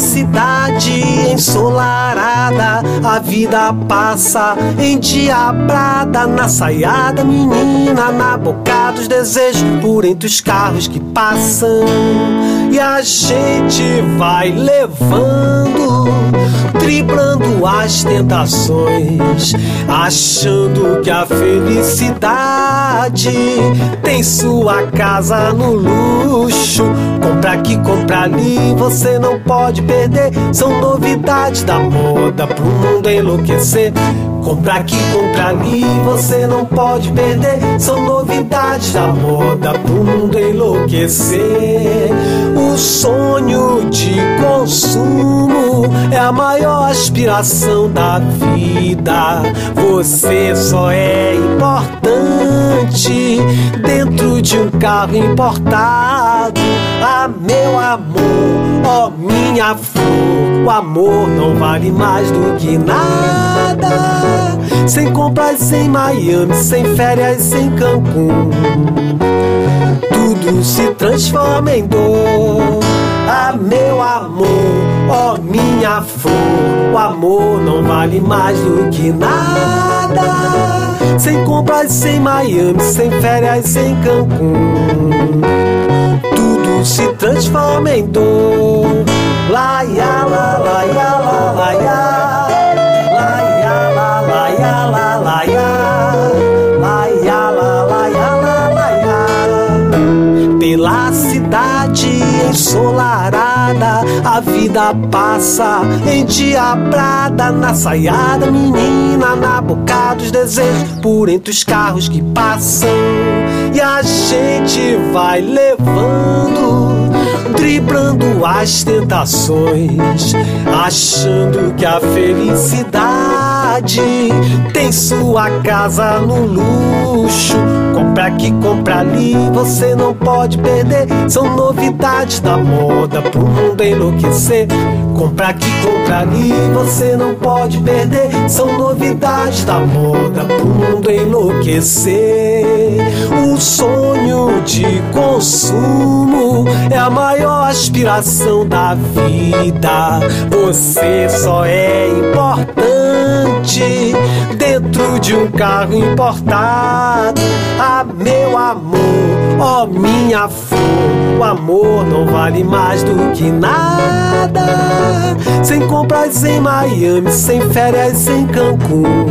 cidade ensolarada, a vida passa endiabrada na saia da menina, na boca dos desejos, por entre os carros que passam. E a gente vai levando, driblando as tentações, achando que a felicidade tem sua casa no luxo. Compra aqui, compra ali, você não pode perder. São novidades da moda pro mundo enlouquecer. Compra aqui, compra ali, você não pode perder. São novidades da moda pro mundo enlouquecer. O sonho de consumo é a maior aspiração da vida. Você só é importante dentro de um carro importado. Ah, meu amor, ó minha flor, o amor não vale mais do que nada. Sem compras em Miami, sem férias em Cancún, tudo se transforma em dor. Ah, meu amor, ó minha flor, o amor não vale mais do que nada. Sem compras em Miami, sem férias em Cancún, tudo se transforma em dor. La ya la la ya la la ya, la ya la la ya la la ya, la ya la la ya la la ya. Pela cidade ensolarada, a vida passa endiabrada na saia da menina, na boca dos desejos, por entre os carros que passam. E a gente vai levando, driblando as tentações, achando que a felicidade tem sua casa no luxo. Compra aqui, compra ali, você não pode perder. São novidades da moda pro mundo enlouquecer. Compra aqui, compra ali, você não pode perder. São novidades da moda pro mundo enlouquecer. O sonho de consumo é a maior aspiração da vida. Você só é importante dentro de um carro importado. Ah, meu amor, ó minha flor, o amor não vale mais do que nada. Sem compras em Miami, sem férias em Cancún,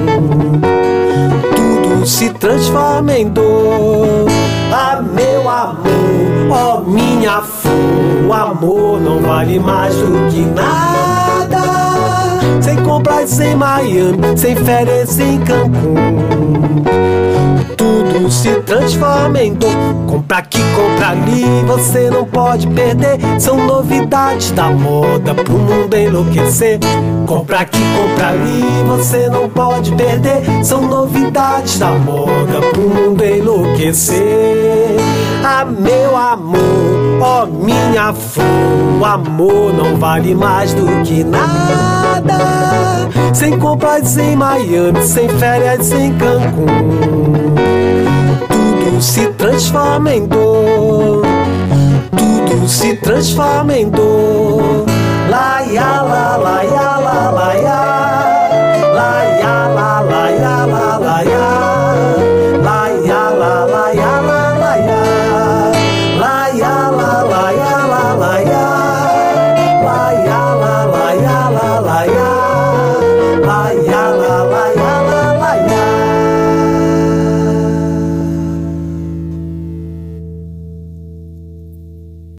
tudo se transforma em dor. Ah, meu amor, ó minha flor, o amor não vale mais do que nada. Sem compras em Miami, sem férias em Cancún, tudo se transforma em dor. Compra aqui, compra ali, você não pode perder. São novidades da moda pro mundo enlouquecer. Compra aqui, compra ali, você não pode perder. São novidades da moda pro mundo enlouquecer. Ah, meu amor, ó minha flor, o amor não vale mais do que nada. Sem compras em Miami, sem férias em Cancún, tudo se transforma em dor. Tudo se transforma em dor.